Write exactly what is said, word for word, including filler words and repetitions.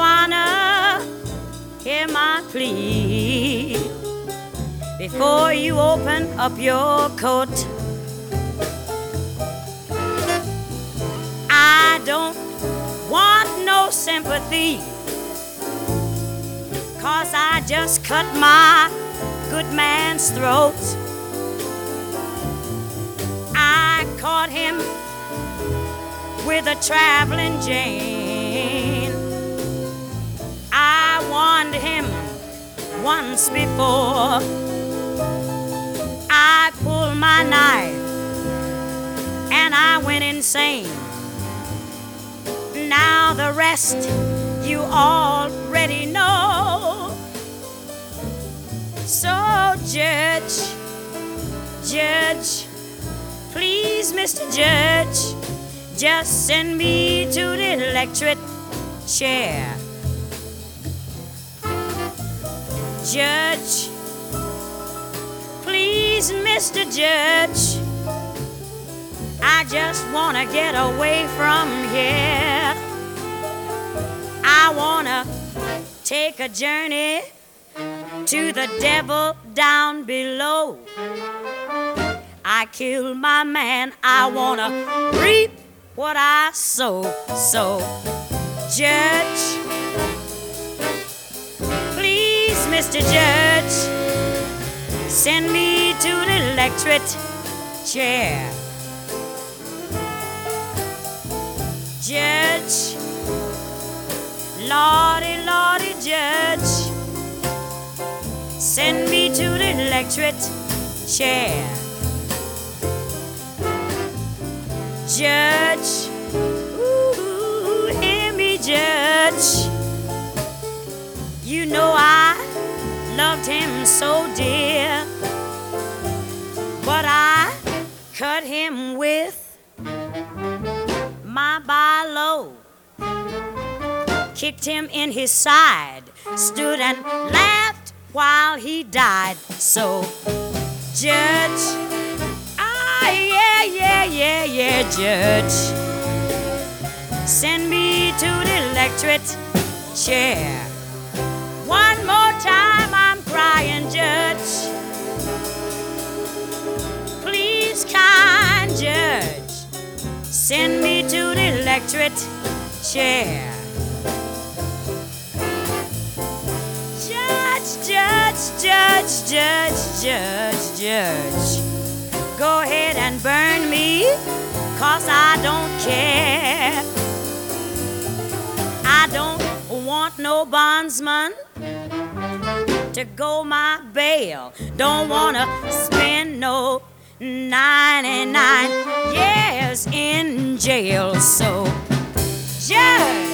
Honor, hear my plea. Before you open up your coat, I don't want no sympathy, 'cause I just cut my good man's throat. I caught him with a traveling Jane. I warned him once before. I pulled my knife and I went insane. Now the rest you already know. So judge, judge, please, Mister Judge, just send me to the electric chair. Judge, please, Mister Judge, I just wanna get away from here. I wanna take a journey to the devil down below. I killed my man, I wanna reap what I sow. So, judge, please, Mister Judge, send me to the electric chair. Judge, Lordy, Lordy, Judge, send me to the electric chair. Judge, ooh, hear me, Judge. You know I loved him so dear, but I cut him with my by-lo. Kicked him in his side, stood and laughed while he died. So, Judge, ah, yeah, yeah, yeah, yeah, Judge, send me to the electric chair. One more time I'm crying, Judge, please, kind Judge, send me to the electric chair. Judge, judge, judge, judge, judge, go ahead and burn me, 'cause I don't care. I don't want no bondsman to go my bail. Don't wanna spend no ninety-nine years in jail. So, judge,